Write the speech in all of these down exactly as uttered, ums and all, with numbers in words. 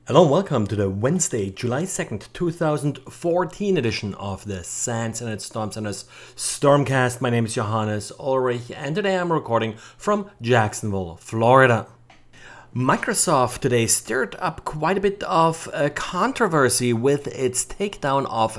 Hello and welcome to the Wednesday, July second, two thousand fourteen edition of the SANS Internet Storm Center's Stormcast. My name is Johannes Ulrich and today I'm recording from Jacksonville, Florida. Microsoft today stirred up quite a bit of uh, controversy with its takedown of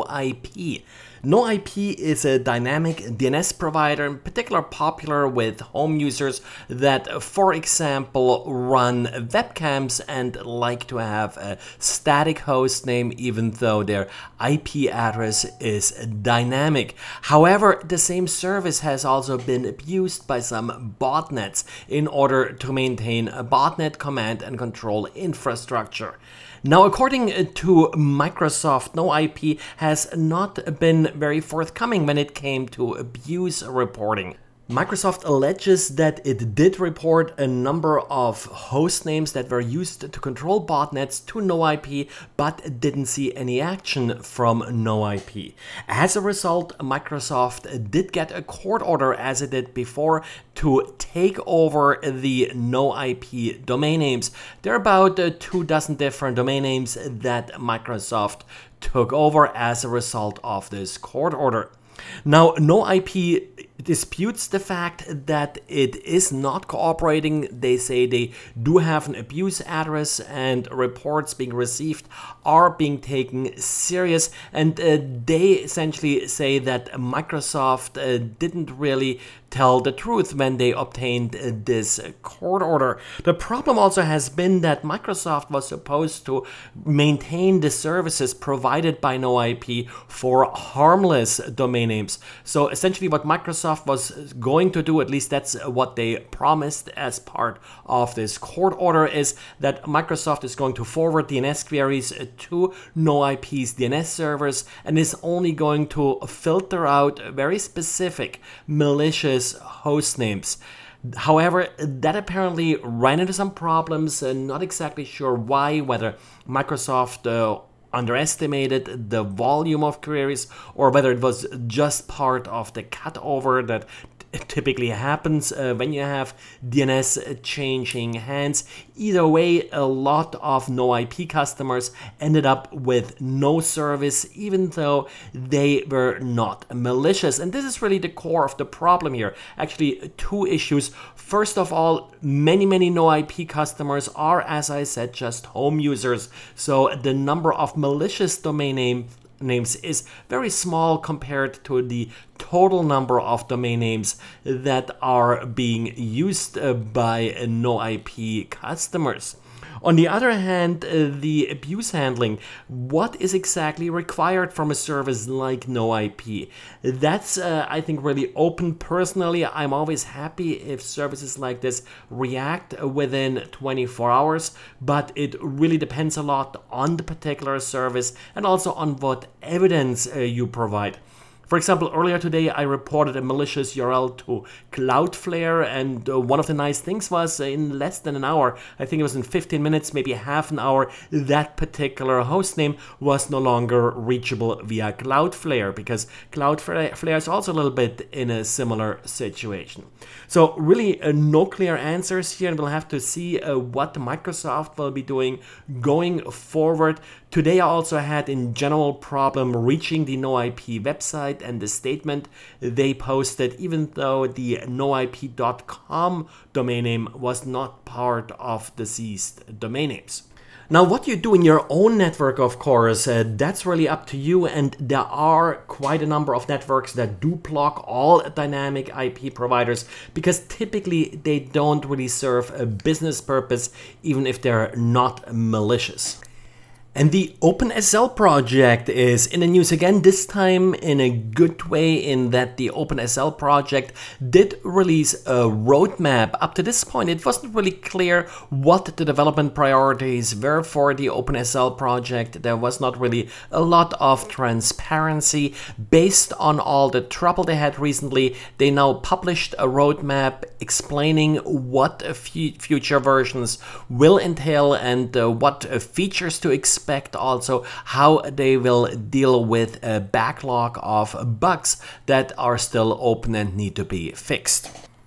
NoIP. NoIP is a dynamic D N S provider, in particular popular with home users that, for example, run webcams and like to have a static host name even though their I P address is dynamic. However, the same service has also been abused by some botnets in order to maintain a botnet command and control infrastructure. Now, according to Microsoft, NoIP has not been very forthcoming when it came to abuse reporting. Microsoft alleges that it did report a number of host names that were used to control botnets to NoIP, but didn't see any action from NoIP. As a result, Microsoft did get a court order, as it did before, to take over the NoIP domain names. There are about uh, two dozen different domain names that Microsoft took over as a result of this court order. Now, NoIP disputes the fact that it is not cooperating. They say they do have an abuse address and reports being received are being taken serious, and uh, they essentially say that Microsoft uh, didn't really tell the truth when they obtained uh, this court order. The problem also has been that Microsoft was supposed to maintain the services provided by NoIP for harmless domain names. So essentially what Microsoft was going to do, at least that's what they promised as part of this court order, is that Microsoft is going to forward D N S queries to NoIP's D N S servers and is only going to filter out very specific malicious host names. However, that apparently ran into some problems, uh, not exactly sure why, whether Microsoft uh, underestimated the volume of queries or whether it was just part of the cutover that typically happens uh, when you have D N S changing hands. Either way, a lot of NoIP customers ended up with no service, even though they were not malicious. And this is really the core of the problem here. Actually, two issues. First of all, many, many NoIP customers are, as I said, just home users. So the number of malicious domain name names is very small compared to the total number of domain names that are being used uh, by uh, NoIP customers. On the other hand, uh, the abuse handling, what is exactly required from a service like NoIP? That's, uh, I think, really open. Personally, I'm always happy if services like this react within twenty-four hours, but it really depends a lot on the particular service and also on what evidence uh, you provide. For example, earlier today I reported a malicious U R L to Cloudflare, and uh, one of the nice things was uh, in less than an hour, I think it was in fifteen minutes, maybe half an hour, that particular hostname was no longer reachable via Cloudflare, because Cloudflare is also a little bit in a similar situation. So really uh, no clear answers here, and we'll have to see uh, what Microsoft will be doing going forward. Today I also had in general problem reaching the NoIP website and the statement they posted, even though the noip dot com domain name was not part of the seized domain names. Now, what you do in your own network, of course, uh, that's really up to you, and there are quite a number of networks that do block all dynamic I P providers because typically they don't really serve a business purpose, even if they're not malicious. And the OpenSSL project is in the news again, this time in a good way, in that the OpenSSL project did release a roadmap. Up to this point, it wasn't really clear what the development priorities were for the OpenSSL project. There was not really a lot of transparency. Based on all the trouble they had recently, they now published a roadmap explaining what future versions will entail and uh, what features to expect. Also how they will deal with a backlog of bugs that are still open and need to be fixed.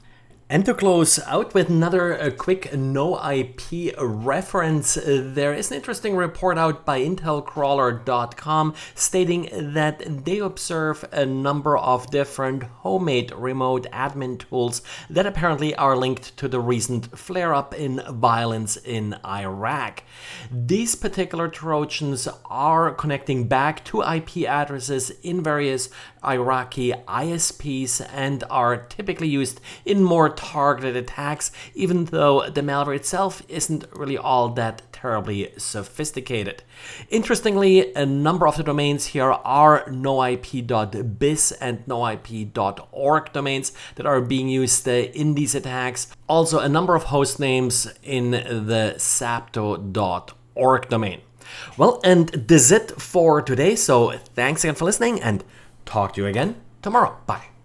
And to close out with another uh, quick no I P reference, uh, there is an interesting report out by intel crawler dot com stating that they observe a number of different homemade remote admin tools that apparently are linked to the recent flare-up in violence in Iraq. These particular Trojans are connecting back to I P addresses in various Iraqi I S Ps and are typically used in more targeted attacks, even though the malware itself isn't really all that terribly sophisticated. Interestingly, a number of the domains here are no I P dot biz and no I P dot org domains that are being used uh, in these attacks. Also, a number of host names in the sapto dot org domain. Well, and that's it for today. So thanks again for listening and talk to you again tomorrow. Bye.